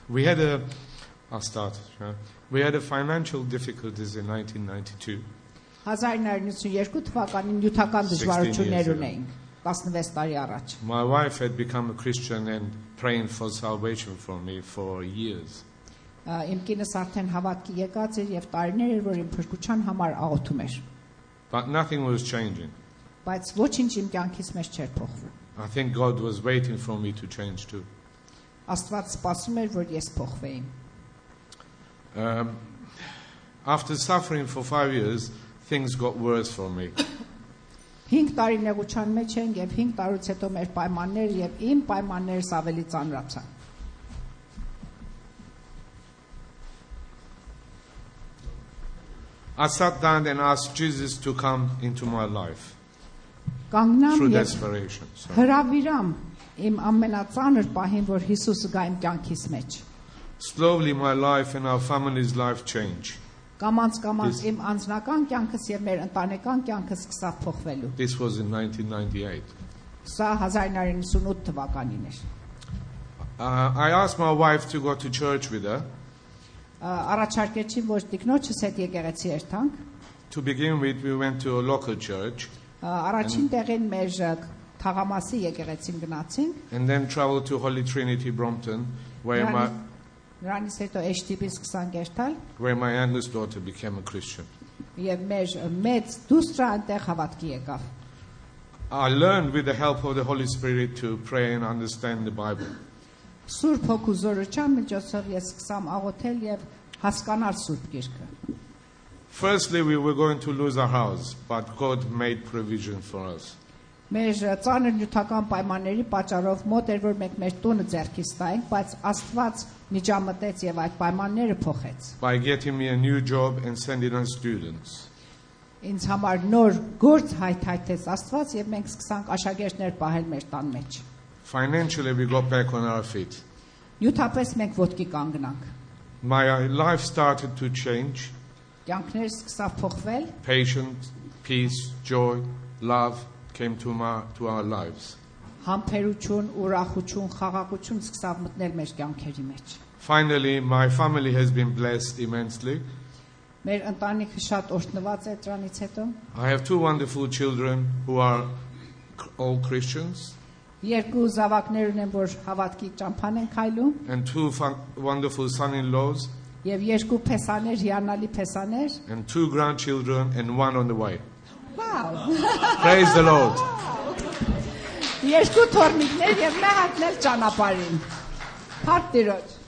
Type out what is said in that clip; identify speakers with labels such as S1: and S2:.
S1: We had a financial difficulties in 1992.
S2: 1992 թվականին նյութական դժվարություններ ունեին 16 տարի առաջ.
S1: My wife had become a Christian and praying for salvation for me for years.
S2: Իմ կինս արդեն հավատքի եկած էր եւ տարիներ էր որ իմ փրկության համար աղոթում էր.
S1: But nothing was changing.
S2: Բայց ոչինչ իմ կյանքից մեջ չէր փոխվում.
S1: I think God was waiting for me to change too.
S2: Աստված սպասում էր որ ես փոխվեի.
S1: After suffering for 5 years, things got worse for me.
S2: 5 տարի նեղության մեջ ենք եւ 5 տարուց հետո մեր պայմանները եւ իմ պայմաններս ավելի ծանրացան.
S1: I sat down and asked Jesus to come into my life
S2: Կանգնամ
S1: through
S2: եւ
S1: desperation.
S2: հրավիրամ իմ ամենածանր պահին որ Հիսուսը գա իմ կյանքիս մեջ.
S1: Slowly my life and our family's life changed.
S2: Կամած իմ անձնական կյանքս եւ մեր ընտանեկան կյանքը սկսավ փոխվելու.
S1: This was in 1998.
S2: Սա 1998 թվականին էր.
S1: I asked my wife to go to church with her.
S2: Առաջարկեցի որ տիկնոջս հետ եկեղեցի երթանք.
S1: To begin with, we went to a local church.
S2: Առաջին տեղին մեր թաղամասի եկեղեցին գնացինք.
S1: And then traveled to Holy Trinity Brompton, where
S2: Նրանից հետո HTB սկսանք երթալ.
S1: where my youngest daughter became a Christian.
S2: Եվ մեր մեծ դուստրը այնտեղ հավատքի եկավ.
S1: I learned with the help of the Holy Spirit to pray and understand the Bible.
S2: Սուրբ Հոգու զորության միջոցով ես սկսամ աղոթել եւ հասկանալ Սուրբ Գիրքը.
S1: Firstly, we were going to lose our house, but God made provision for us.
S2: Մեր ծանր նյութական պայմանների պատճառով մոտ էր որ մենք մեր տունը ձեռքից տայինք, բայց Աստված միջամտեց եւ այդ պայմանները փոխեց.
S1: By getting me a new job and sending us students.
S2: Ինձ համար նոր գործ հայթայթեց Աստված եւ մենք սկսանք աշակերտներ պահել մեր տան մեջ.
S1: Financially, we got back on our feet.
S2: Նյութապես մենք ոտքի կանգնանք.
S1: My life started to change.
S2: Կյանքներ սկսավ փոխվել.
S1: Patience, peace, joy, love came to our lives.
S2: Համբերություն, ուրախություն, խաղաղություն սկսավ մտնել մեր կյանքերի մեջ.
S1: Finally, my family has been blessed immensely.
S2: Մեր ընտանիքը շատ օրհնված է դրանից հետո.
S1: I have 2 wonderful children who are all Christians.
S2: Երկու զավակներ ունեմ որ հավատքի ճամփան են քայլում.
S1: And 2 wonderful son-in-laws.
S2: Եվ երկու փեսաներ, հիանալի փեսաներ.
S1: And 2 grandchildren and 1 on the way.
S2: Wow.
S1: Praise the Lord.
S2: Երկու թորնիկներ եւ մեղատներ ճանապարհին. Փառք Տիրոջ.